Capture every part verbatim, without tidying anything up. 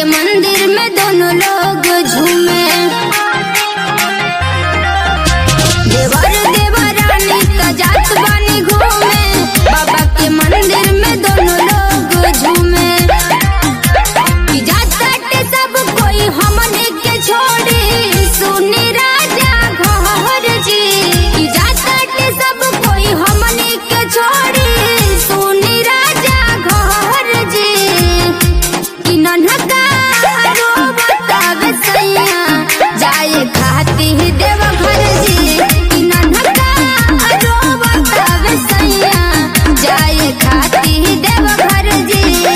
मंदिर में दोनों लोग झूमे। देवर देवरानी का जात बानी घूमे, बाबा के मंदिर में दोनों लोग झूमे। कि जात काटे सब कोई हमने के छोड़ी, सुनी राजा घर जी। कि जात काटे सब कोई हमने के छोड़ी, सुनी राजा घर जी। कि नन्हका रो बतावे सैया, जाए खाती देव घर जी। कि नन्हका रो बतावे सैया, जाए खाती देव घर जी।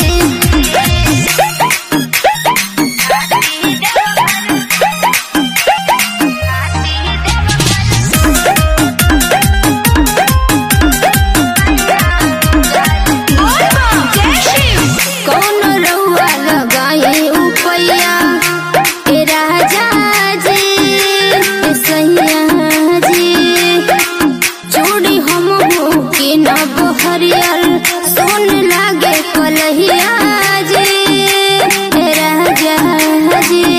कौन रउआ लगाई उपैया ए राजा जी, ए सैया जी। चूड़ी हम हो के नब हरियर, सोन लागे कलहिया जी, ए राजा जी।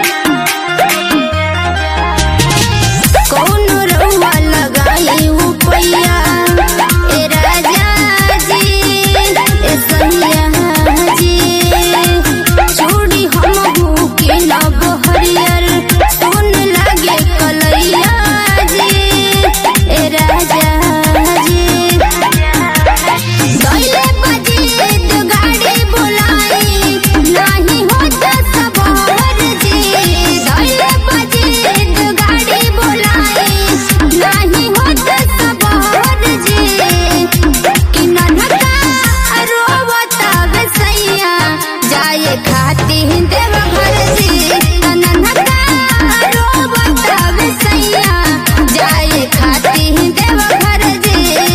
कौन रउआ लगाई उपैया ए राजा जी, ए सैया जी। चूड़ी हम हो के नब हरियर, सोन लागे कलैया जी, ए राजा जी। दैले बजीत गाड़ी बुलाई, नाही होता सवार जी। दैले बजीत गाड़ी बुलाई, नाही होता सवार जी। कि नन्हका रो बतावे सैया, जाए खाती देव घर जी। नन्हका रो बतावे सैया, जाए खाती देव घर जी।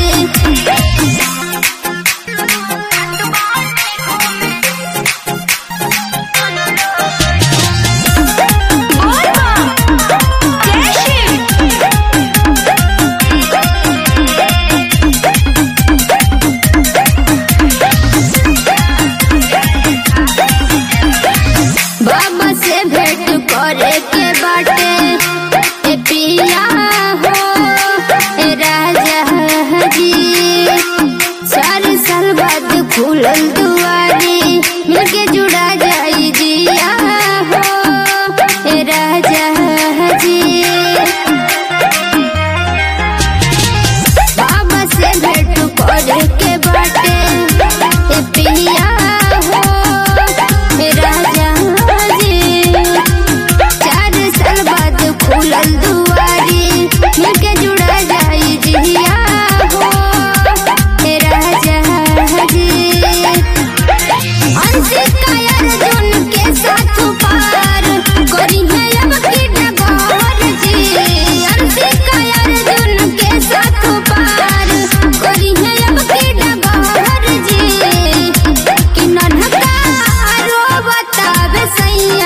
बाबा से भेंट करे के बाटे ए पिया हो, ए राजा जी। चार साल बाद खुलल दुआरी, मिलके जुड़ा जाई जिया हो, ए राजा जी। बाबा से भेंट करे के बाटे ए पिया हो, ए राजा जी। चार साल बाद खुलल दुआरी, मिलके जुड़ा जाई जिया हो, ए राजा जी। अंशिका अर्जुन के साथ पार करी है अब की डगर जी। अंशिका अर्जुन के साथ पार करी है अब की डगर जी। कि नन्हका रो बतावे सैया,